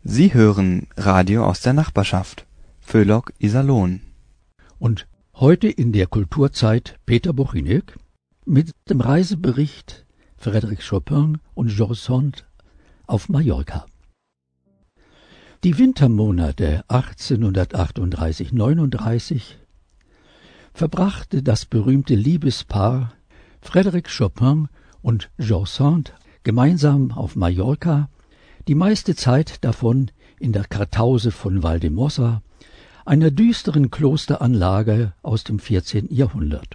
Sie hören Radio aus der Nachbarschaft. Föhlock, Iserlohn. Und heute in der Kulturzeit Peter Bochinek mit dem Reisebericht Frédéric Chopin und George Sand auf Mallorca. Die Wintermonate 1838-39 verbrachte das berühmte Liebespaar Frédéric Chopin und George Sand gemeinsam auf Mallorca, die meiste Zeit davon in der Kartause von Valdemossa, einer düsteren Klosteranlage aus dem 14. Jahrhundert.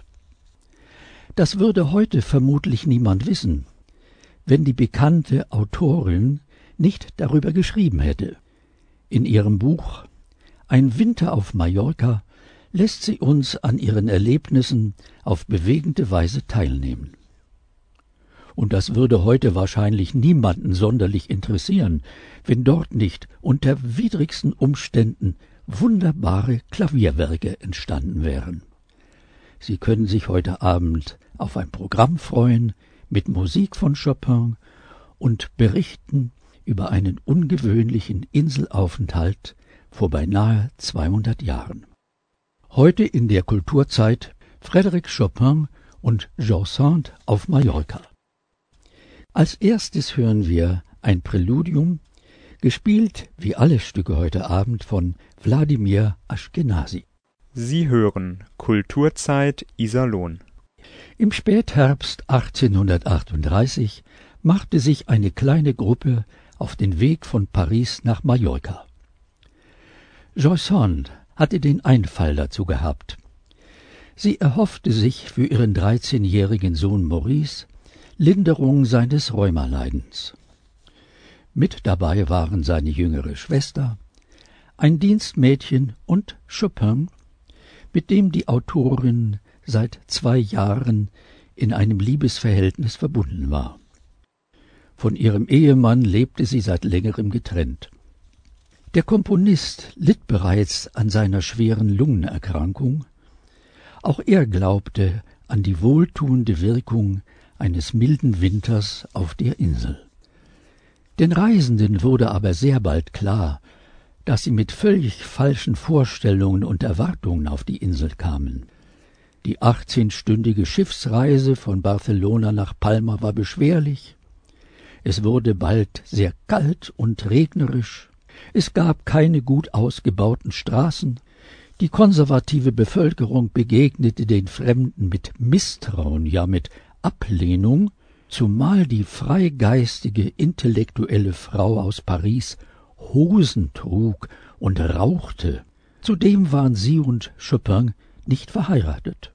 Das würde heute vermutlich niemand wissen, wenn die bekannte Autorin nicht darüber geschrieben hätte. In ihrem Buch »Ein Winter auf Mallorca« lässt sie uns an ihren Erlebnissen auf bewegende Weise teilnehmen. Und das würde heute wahrscheinlich niemanden sonderlich interessieren, wenn dort nicht unter widrigsten Umständen wunderbare Klavierwerke entstanden wären. Sie können sich heute Abend auf ein Programm freuen mit Musik von Chopin und berichten über einen ungewöhnlichen Inselaufenthalt vor beinahe 200 Jahren. Heute in der Kulturzeit Frédéric Chopin und George Sand auf Mallorca. Als erstes hören wir ein Präludium, gespielt wie alle Stücke heute Abend von Wladimir Ashkenazy. Sie hören Kulturzeit Iserlohn. Im Spätherbst 1838 machte sich eine kleine Gruppe auf den Weg von Paris nach Mallorca. George Sand hatte den Einfall dazu gehabt. Sie erhoffte sich für ihren 13-jährigen Sohn Maurice Linderung seines Rheumaleidens. Mit dabei waren seine jüngere Schwester, ein Dienstmädchen und Chopin, mit dem die Autorin seit 2 Jahren in einem Liebesverhältnis verbunden war. Von ihrem Ehemann lebte sie seit längerem getrennt. Der Komponist litt bereits an seiner schweren Lungenerkrankung. Auch er glaubte an die wohltuende Wirkung eines milden Winters auf der Insel. Den Reisenden wurde aber sehr bald klar, dass sie mit völlig falschen Vorstellungen und Erwartungen auf die Insel kamen. Die 18-stündige Schiffsreise von Barcelona nach Palma war beschwerlich. Es wurde bald sehr kalt und regnerisch. Es gab keine gut ausgebauten Straßen. Die konservative Bevölkerung begegnete den Fremden mit Misstrauen, ja mit Ablehnung, zumal die freigeistige, intellektuelle Frau aus Paris Hosen trug und rauchte. Zudem waren sie und Chopin nicht verheiratet.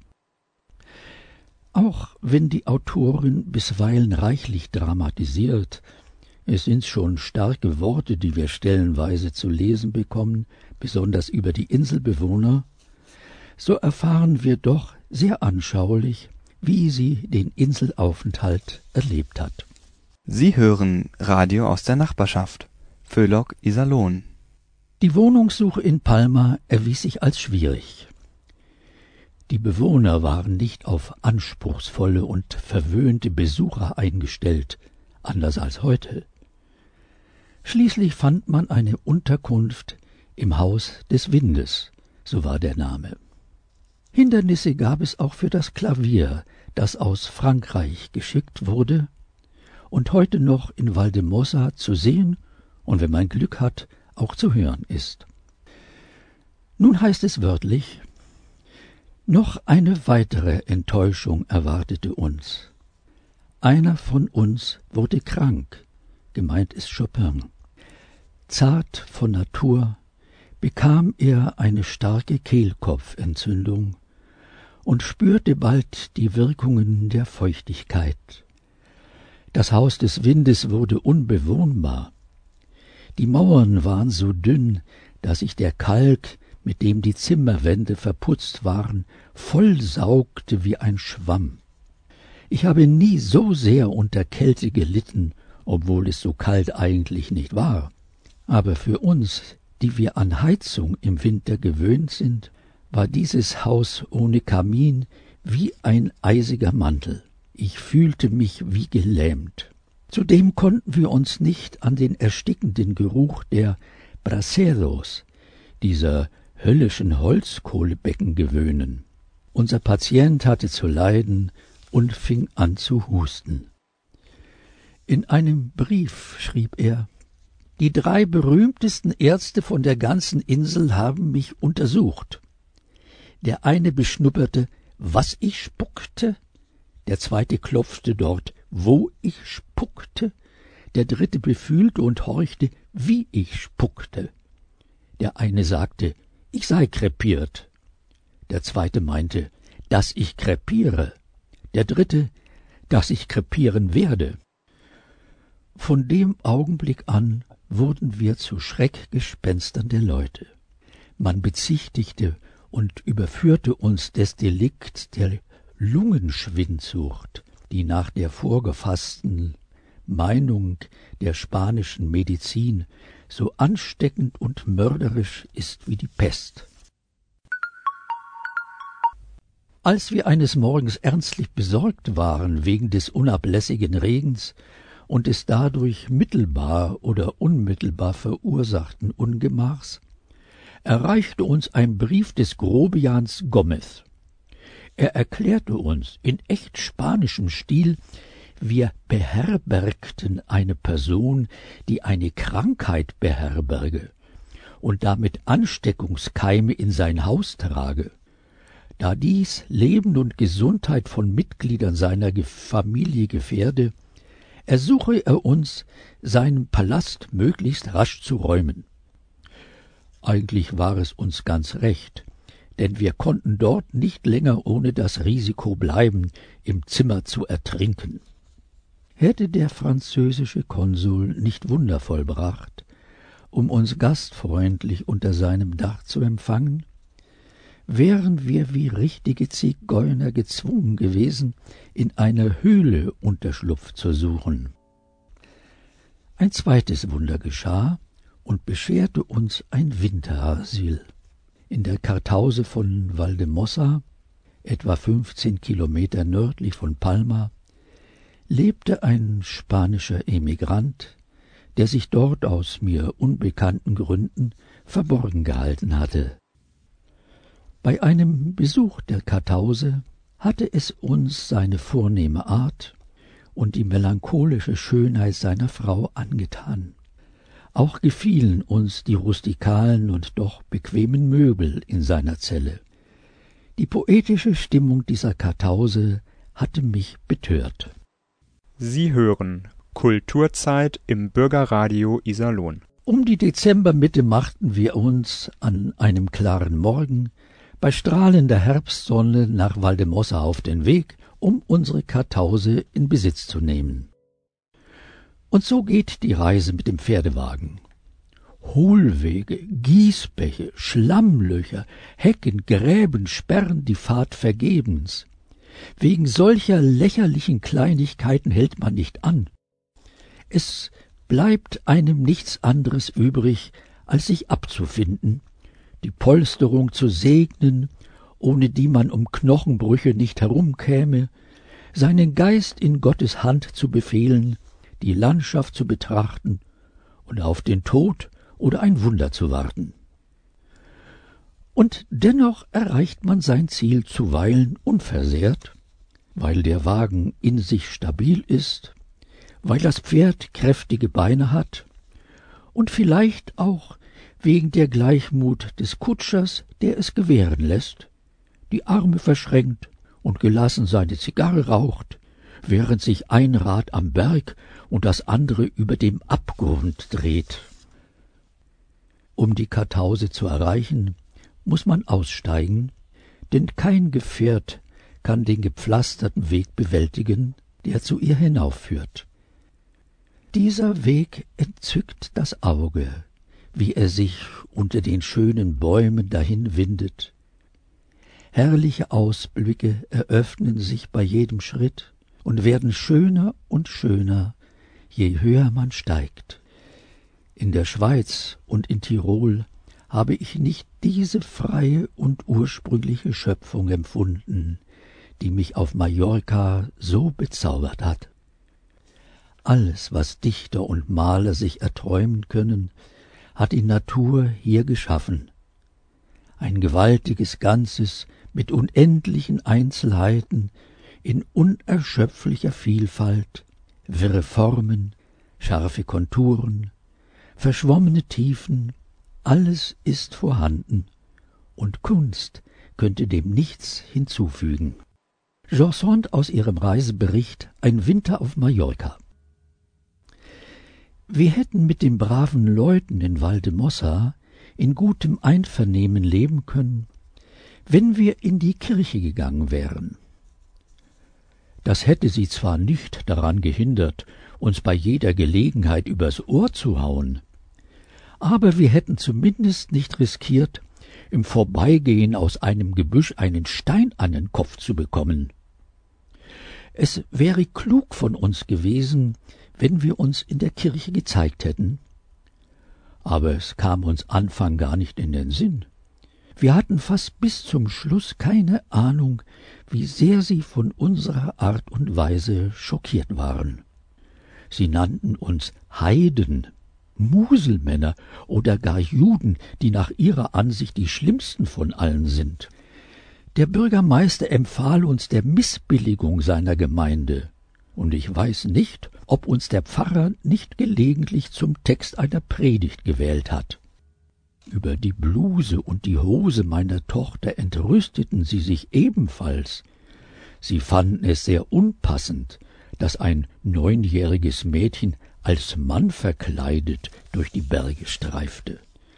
Auch wenn die Autorin bisweilen reichlich dramatisiert, es sind schon starke Worte, die wir stellenweise zu lesen bekommen, besonders über die Inselbewohner, so erfahren wir doch sehr anschaulich, wie sie den Inselaufenthalt erlebt hat. Sie hören Radio aus der Nachbarschaft. Föhlock, Iserlohn. Die Wohnungssuche in Palma erwies sich als schwierig. Die Bewohner waren nicht auf anspruchsvolle und verwöhnte Besucher eingestellt, anders als heute. Schließlich fand man eine Unterkunft im Haus des Windes, so war der Name. Hindernisse gab es auch für das Klavier, das aus Frankreich geschickt wurde und heute noch in Valdemossa zu sehen und, wenn man Glück hat, auch zu hören ist. Nun heißt es wörtlich: Noch eine weitere Enttäuschung erwartete uns. Einer von uns wurde krank, gemeint ist Chopin. Zart von Natur bekam er eine starke Kehlkopfentzündung und spürte bald die Wirkungen der Feuchtigkeit. Das Haus des Windes wurde unbewohnbar. Die Mauern waren so dünn, dass sich der Kalk, mit dem die Zimmerwände verputzt waren, vollsaugte wie ein Schwamm. Ich habe nie so sehr unter Kälte gelitten, obwohl es so kalt eigentlich nicht war. Aber für uns, die wir an Heizung im Winter gewöhnt sind, war dieses Haus ohne Kamin wie ein eisiger Mantel. Ich fühlte mich wie gelähmt. Zudem konnten wir uns nicht an den erstickenden Geruch der Braseros, dieser höllischen Holzkohlebecken, gewöhnen. Unser Patient hatte zu leiden und fing an zu husten. In einem Brief schrieb er: »Die 3 berühmtesten Ärzte von der ganzen Insel haben mich untersucht. Der eine beschnupperte, was ich spuckte, der zweite klopfte dort, wo ich spuckte, der dritte befühlte und horchte, wie ich spuckte. Der eine sagte, ich sei krepiert, der zweite meinte, dass ich krepiere, der dritte, dass ich krepieren werde.« Von dem Augenblick an wurden wir zu Schreckgespenstern der Leute. Man bezichtigte und überführte uns des Delikts der Lungenschwindsucht, die nach der vorgefassten Meinung der spanischen Medizin so ansteckend und mörderisch ist wie die Pest. Als wir eines Morgens ernstlich besorgt waren wegen des unablässigen Regens und des dadurch mittelbar oder unmittelbar verursachten Ungemachs, erreichte uns ein Brief des Grobians Gomez. Er erklärte uns in echt spanischem Stil, wir beherbergten eine Person, die eine Krankheit beherberge und damit Ansteckungskeime in sein Haus trage. Da dies Leben und Gesundheit von Mitgliedern seiner Familie gefährde, ersuche er uns, seinen Palast möglichst rasch zu räumen. Eigentlich war es uns ganz recht, denn wir konnten dort nicht länger ohne das Risiko bleiben, im Zimmer zu ertrinken. Hätte der französische Konsul nicht Wunder vollbracht, um uns gastfreundlich unter seinem Dach zu empfangen, wären wir wie richtige Zigeuner gezwungen gewesen, in einer Höhle Unterschlupf zu suchen. Ein zweites Wunder geschah und bescherte uns ein Winterasyl. In der Kartause von Valdemossa, etwa 15 Kilometer nördlich von Palma, lebte ein spanischer Emigrant, der sich dort aus mir unbekannten Gründen verborgen gehalten hatte. Bei einem Besuch der Kartause hatte es uns seine vornehme Art und die melancholische Schönheit seiner Frau angetan. Auch gefielen uns die rustikalen und doch bequemen Möbel in seiner Zelle. Die poetische Stimmung dieser Kartause hatte mich betört. Sie hören Kulturzeit im Bürgerradio Iserlohn. Um die Dezembermitte machten wir uns an einem klaren Morgen bei strahlender Herbstsonne nach Valdemossa auf den Weg, um unsere Kartause in Besitz zu nehmen. Und so geht die Reise mit dem Pferdewagen. Hohlwege, Gießbäche, Schlammlöcher, Hecken, Gräben sperren die Fahrt vergebens. Wegen solcher lächerlichen Kleinigkeiten hält man nicht an. Es bleibt einem nichts anderes übrig, als sich abzufinden, die Polsterung zu segnen, ohne die man um Knochenbrüche nicht herumkäme, seinen Geist in Gottes Hand zu befehlen, die Landschaft zu betrachten und auf den Tod oder ein Wunder zu warten. Und dennoch erreicht man sein Ziel zuweilen unversehrt, weil der Wagen in sich stabil ist, weil das Pferd kräftige Beine hat und vielleicht auch wegen der Gleichmut des Kutschers, der es gewähren lässt, die Arme verschränkt und gelassen seine Zigarre raucht, während sich ein Rad am Berg und das andere über dem Abgrund dreht. Um die Kartause zu erreichen, muss man aussteigen, denn kein Gefährt kann den gepflasterten Weg bewältigen, der zu ihr hinaufführt. Dieser Weg entzückt das Auge, wie er sich unter den schönen Bäumen dahin windet. Herrliche Ausblicke eröffnen sich bei jedem Schritt und werden schöner und schöner, je höher man steigt. In der Schweiz und in Tirol habe ich nicht diese freie und ursprüngliche Schöpfung empfunden, die mich auf Mallorca so bezaubert hat. Alles, was Dichter und Maler sich erträumen können, hat die Natur hier geschaffen. Ein gewaltiges Ganzes mit unendlichen Einzelheiten, in unerschöpflicher Vielfalt, wirre Formen, scharfe Konturen, verschwommene Tiefen, alles ist vorhanden, und Kunst könnte dem nichts hinzufügen. George Sand aus ihrem Reisebericht »Ein Winter auf Mallorca«. Wir hätten mit den braven Leuten in Valdemossa in gutem Einvernehmen leben können, wenn wir in die Kirche gegangen wären. Das hätte sie zwar nicht daran gehindert, uns bei jeder Gelegenheit übers Ohr zu hauen, aber wir hätten zumindest nicht riskiert, im Vorbeigehen aus einem Gebüsch einen Stein an den Kopf zu bekommen. Es wäre klug von uns gewesen, wenn wir uns in der Kirche gezeigt hätten. Aber es kam uns Anfang gar nicht in den Sinn. Wir hatten fast bis zum Schluss keine Ahnung, wie sehr sie von unserer Art und Weise schockiert waren. Sie nannten uns Heiden, Muselmänner oder gar Juden, die nach ihrer Ansicht die schlimmsten von allen sind. Der Bürgermeister empfahl uns der Missbilligung seiner Gemeinde, und ich weiß nicht, ob uns der Pfarrer nicht gelegentlich zum Text einer Predigt gewählt hat. Über die Bluse und die Hose meiner Tochter entrüsteten sie sich ebenfalls. Sie fanden es sehr unpassend, dass ein 9-jähriges Mädchen als Mann verkleidet durch die Berge streifte.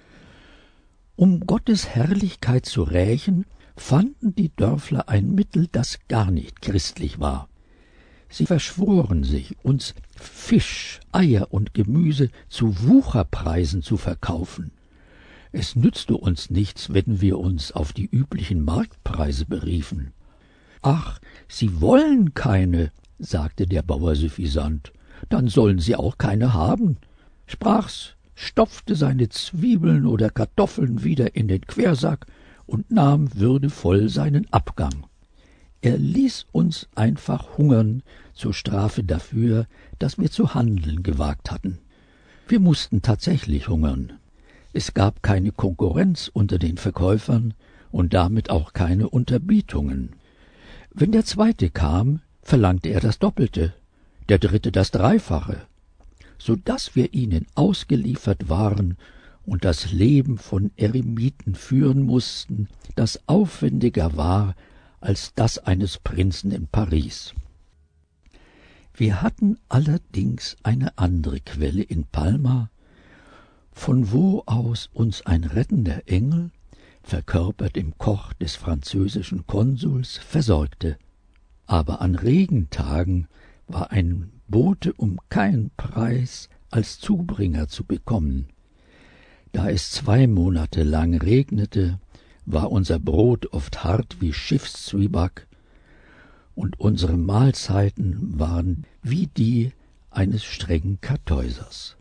Um Gottes Herrlichkeit zu rächen, fanden die Dörfler ein Mittel, das gar nicht christlich war. Sie verschworen sich, uns Fisch, Eier und Gemüse zu Wucherpreisen zu verkaufen. Es nützte uns nichts, wenn wir uns auf die üblichen Marktpreise beriefen. »Ach, Sie wollen keine«, sagte der Bauer suffisant, »dann sollen Sie auch keine haben«, sprach's, stopfte seine Zwiebeln oder Kartoffeln wieder in den Quersack und nahm würdevoll seinen Abgang. Er ließ uns einfach hungern zur Strafe dafür, dass wir zu handeln gewagt hatten. Wir mussten tatsächlich hungern. Es gab keine Konkurrenz unter den Verkäufern und damit auch keine Unterbietungen. Wenn der Zweite kam, verlangte er das Doppelte, der Dritte das Dreifache, so daß wir ihnen ausgeliefert waren und das Leben von Eremiten führen mussten, das aufwendiger war als das eines Prinzen in Paris. Wir hatten allerdings eine andere Quelle in Palma, von wo aus uns ein rettender Engel, verkörpert im Koch des französischen Konsuls, versorgte. Aber an Regentagen war ein Bote um keinen Preis als Zubringer zu bekommen. Da es 2 Monate lang regnete, war unser Brot oft hart wie Schiffszwieback, und unsere Mahlzeiten waren wie die eines strengen Kartäusers.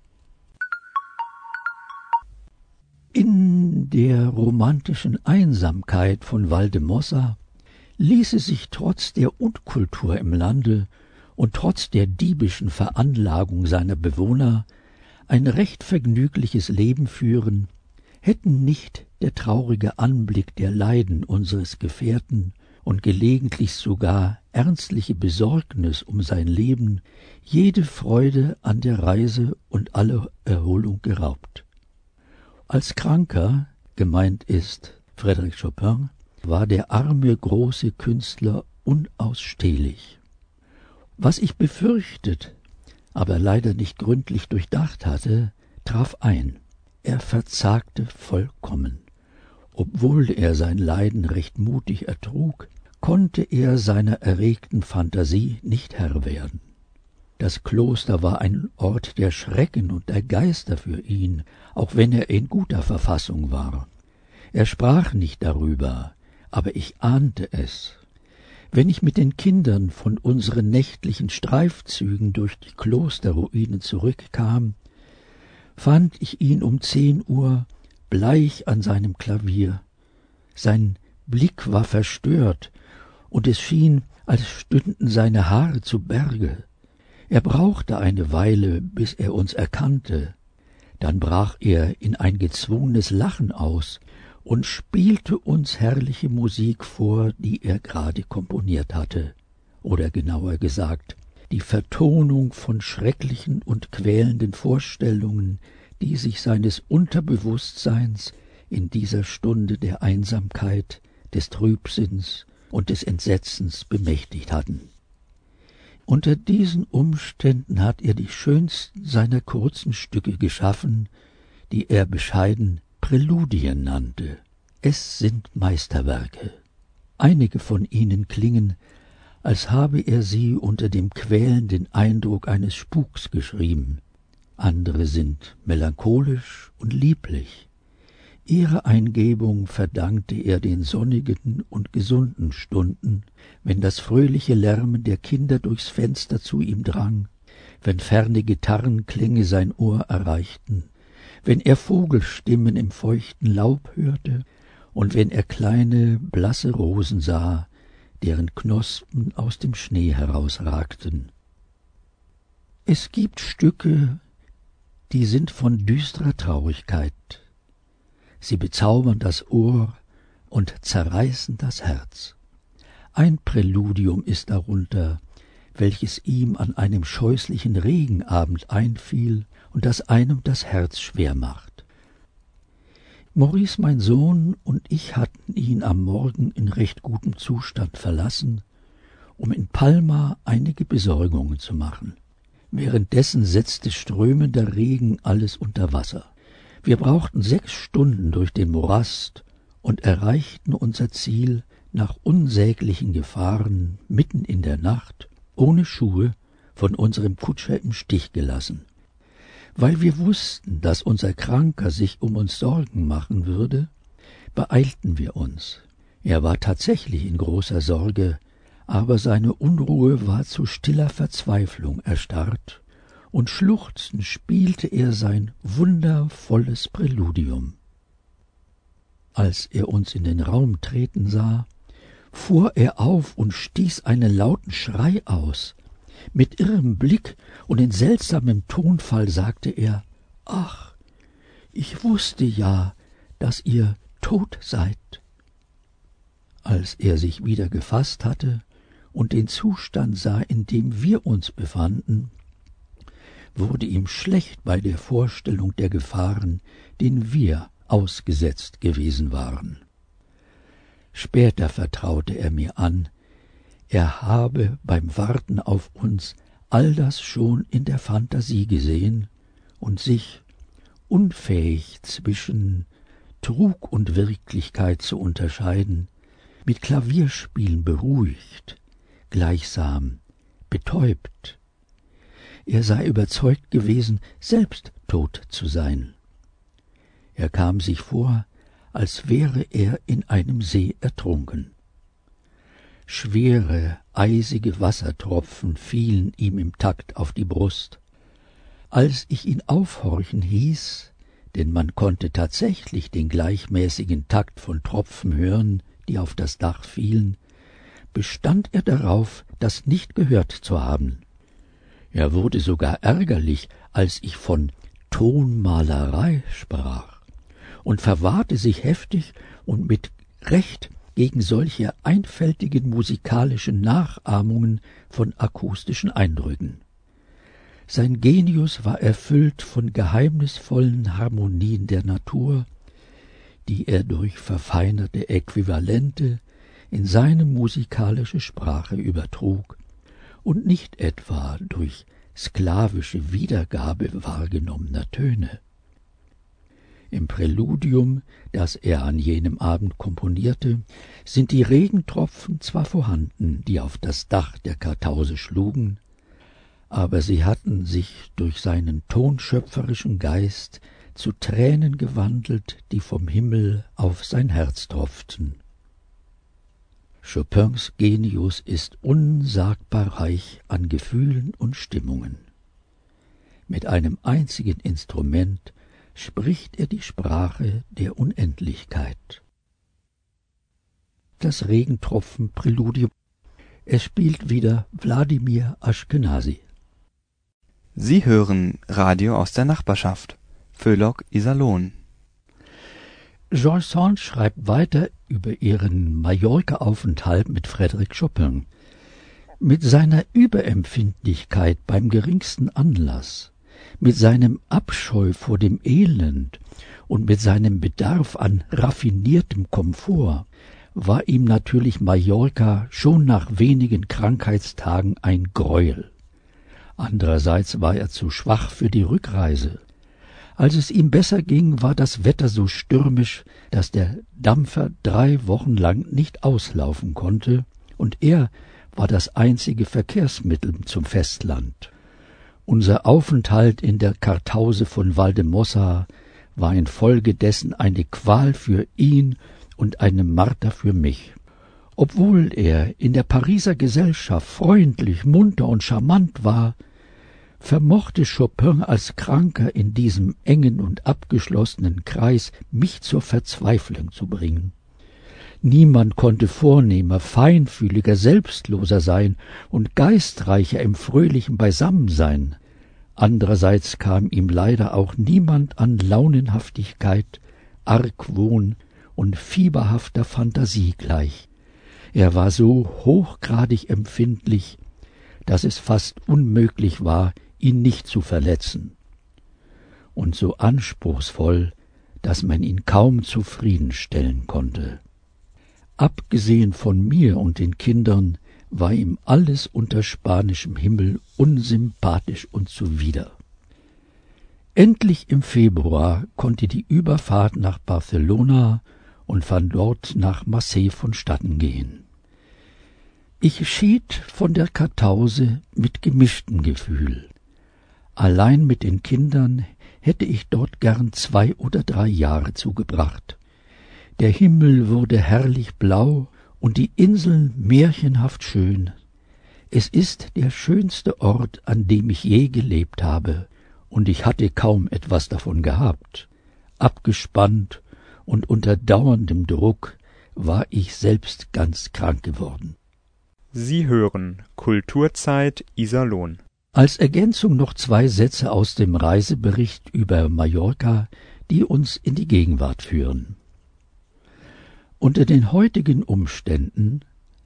In der romantischen Einsamkeit von Valdemossa ließe sich trotz der Unkultur im Lande und trotz der diebischen Veranlagung seiner Bewohner ein recht vergnügliches Leben führen, hätten nicht der traurige Anblick der Leiden unseres Gefährten und gelegentlich sogar ernstliche Besorgnis um sein Leben jede Freude an der Reise und alle Erholung geraubt. Als Kranker, gemeint ist Frédéric Chopin, war der arme große Künstler unausstehlich. Was ich befürchtet, aber leider nicht gründlich durchdacht hatte, traf ein. Er verzagte vollkommen. Obwohl er sein Leiden recht mutig ertrug, konnte er seiner erregten Phantasie nicht Herr werden. Das Kloster war ein Ort der Schrecken und der Geister für ihn, auch wenn er in guter Verfassung war. Er sprach nicht darüber, aber ich ahnte es. Wenn ich mit den Kindern von unseren nächtlichen Streifzügen durch die Klosterruinen zurückkam, fand ich ihn um 10 Uhr bleich an seinem Klavier. Sein Blick war verstört, und es schien, als stünden seine Haare zu Berge. Er brauchte eine Weile, bis er uns erkannte, dann brach er in ein gezwungenes Lachen aus und spielte uns herrliche Musik vor, die er gerade komponiert hatte, oder genauer gesagt, die Vertonung von schrecklichen und quälenden Vorstellungen, die sich seines Unterbewusstseins in dieser Stunde der Einsamkeit, des Trübsinns und des Entsetzens bemächtigt hatten. Unter diesen Umständen hat er die schönsten seiner kurzen Stücke geschaffen, die er bescheiden Präludien nannte. Es sind Meisterwerke. Einige von ihnen klingen, als habe er sie unter dem quälenden Eindruck eines Spuks geschrieben. Andere sind melancholisch und lieblich. Ihre Eingebung verdankte er den sonnigen und gesunden Stunden, wenn das fröhliche Lärmen der Kinder durchs Fenster zu ihm drang, wenn ferne Gitarrenklänge sein Ohr erreichten, wenn er Vogelstimmen im feuchten Laub hörte und wenn er kleine, blasse Rosen sah, deren Knospen aus dem Schnee herausragten. Es gibt Stücke, die sind von düsterer Traurigkeit. Sie bezaubern das Ohr und zerreißen das Herz. Ein Präludium ist darunter, welches ihm an einem scheußlichen Regenabend einfiel und das einem das Herz schwer macht. Maurice, mein Sohn, und ich hatten ihn am Morgen in recht gutem Zustand verlassen, um in Palma einige Besorgungen zu machen. Währenddessen setzte strömender Regen alles unter Wasser. Wir brauchten 6 Stunden durch den Morast und erreichten unser Ziel nach unsäglichen Gefahren mitten in der Nacht, ohne Schuhe, von unserem Kutscher im Stich gelassen. Weil wir wussten, dass unser Kranker sich um uns Sorgen machen würde, beeilten wir uns. Er war tatsächlich in großer Sorge, aber seine Unruhe war zu stiller Verzweiflung erstarrt, und schluchzend spielte er sein wundervolles Präludium. Als er uns in den Raum treten sah, fuhr er auf und stieß einen lauten Schrei aus. Mit irrem Blick und in seltsamem Tonfall sagte er: »Ach, ich wusste ja, dass ihr tot seid.« Als er sich wieder gefasst hatte und den Zustand sah, in dem wir uns befanden, wurde ihm schlecht bei der Vorstellung der Gefahren, denen wir ausgesetzt gewesen waren. Später vertraute er mir an, er habe beim Warten auf uns all das schon in der Phantasie gesehen und sich, unfähig zwischen Trug und Wirklichkeit zu unterscheiden, mit Klavierspielen beruhigt, gleichsam betäubt. Er sei überzeugt gewesen, selbst tot zu sein. Er kam sich vor, als wäre er in einem See ertrunken. Schwere, eisige Wassertropfen fielen ihm im Takt auf die Brust. Als ich ihn aufhorchen hieß, denn man konnte tatsächlich den gleichmäßigen Takt von Tropfen hören, die auf das Dach fielen, bestand er darauf, das nicht gehört zu haben. Er wurde sogar ärgerlich, als ich von Tonmalerei sprach, und verwahrte sich heftig und mit Recht gegen solche einfältigen musikalischen Nachahmungen von akustischen Eindrücken. Sein Genius war erfüllt von geheimnisvollen Harmonien der Natur, die er durch verfeinerte Äquivalente in seine musikalische Sprache übertrug und nicht etwa durch sklavische Wiedergabe wahrgenommener Töne. Im Präludium, das er an jenem Abend komponierte, sind die Regentropfen zwar vorhanden, die auf das Dach der Kartause schlugen, aber sie hatten sich durch seinen tonschöpferischen Geist zu Tränen gewandelt, die vom Himmel auf sein Herz tropften. Chopins Genius ist unsagbar reich an Gefühlen und Stimmungen. Mit einem einzigen Instrument spricht er die Sprache der Unendlichkeit. Das Regentropfen-Präludium. Es spielt wieder Wladimir Aschkenasy. Sie hören Radio aus der Nachbarschaft. Föhlock, Iserlohn. George Sand schreibt weiter über ihren Mallorca-Aufenthalt mit Frédéric Chopin. Mit seiner Überempfindlichkeit beim geringsten Anlass, mit seinem Abscheu vor dem Elend und mit seinem Bedarf an raffiniertem Komfort war ihm natürlich Mallorca schon nach wenigen Krankheitstagen ein Greuel. Andererseits war er zu schwach für die Rückreise. Als es ihm besser ging, war das Wetter so stürmisch, dass der Dampfer 3 Wochen lang nicht auslaufen konnte, und er war das einzige Verkehrsmittel zum Festland. Unser Aufenthalt in der Kartause von Valdemossa war infolgedessen eine Qual für ihn und eine Marter für mich. Obwohl er in der Pariser Gesellschaft freundlich, munter und charmant war, vermochte Chopin als Kranker in diesem engen und abgeschlossenen Kreis mich zur Verzweiflung zu bringen. Niemand konnte vornehmer, feinfühliger, selbstloser sein und geistreicher im fröhlichen Beisammensein. Andererseits kam ihm leider auch niemand an Launenhaftigkeit, Argwohn und fieberhafter Phantasie gleich. Er war so hochgradig empfindlich, dass es fast unmöglich war, ihn nicht zu verletzen, und so anspruchsvoll, dass man ihn kaum zufriedenstellen konnte. Abgesehen von mir und den Kindern war ihm alles unter spanischem Himmel unsympathisch und zuwider. Endlich im Februar konnte die Überfahrt nach Barcelona und von dort nach Marseille vonstatten gehen. Ich schied von der Kartause mit gemischtem Gefühl. Allein mit den Kindern hätte ich dort gern 2 oder 3 Jahre zugebracht. Der Himmel wurde herrlich blau und die Inseln märchenhaft schön. Es ist der schönste Ort, an dem ich je gelebt habe, und ich hatte kaum etwas davon gehabt. Abgespannt und unter dauerndem Druck war ich selbst ganz krank geworden. Sie hören Kulturzeit Iserlohn. Als Ergänzung noch 2 Sätze aus dem Reisebericht über Mallorca, die uns in die Gegenwart führen. Unter den heutigen Umständen,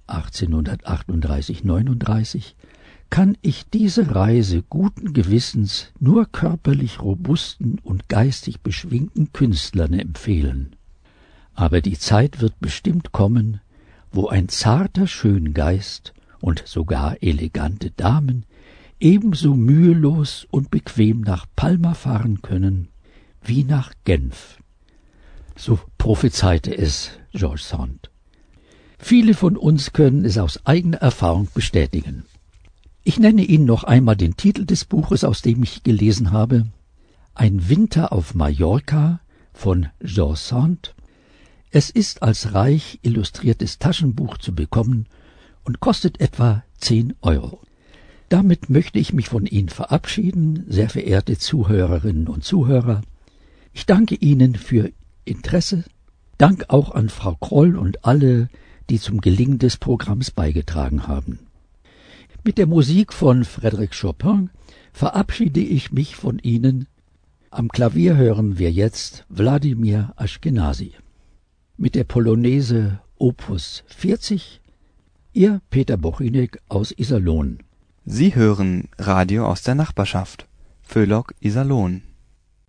1838/39, kann ich diese Reise guten Gewissens nur körperlich robusten und geistig beschwingten Künstlern empfehlen. Aber die Zeit wird bestimmt kommen, wo ein zarter Schöngeist und sogar elegante Damen ebenso mühelos und bequem nach Palma fahren können wie nach Genf. So prophezeite es George Sand. Viele von uns können es aus eigener Erfahrung bestätigen. Ich nenne Ihnen noch einmal den Titel des Buches, aus dem ich gelesen habe: Ein Winter auf Mallorca von George Sand. Es ist als reich illustriertes Taschenbuch zu bekommen und kostet etwa 10 €. Damit möchte ich mich von Ihnen verabschieden, sehr verehrte Zuhörerinnen und Zuhörer. Ich danke Ihnen für Interesse. Dank auch an Frau Kroll und alle, die zum Gelingen des Programms beigetragen haben. Mit der Musik von Frédéric Chopin verabschiede ich mich von Ihnen. Am Klavier hören wir jetzt Wladimir Ashkenazy. Mit der Polonaise Opus 40, Ihr Peter Bochinek aus Iserlohn. Sie hören Radio aus der Nachbarschaft. Föhlock, Iserlohn.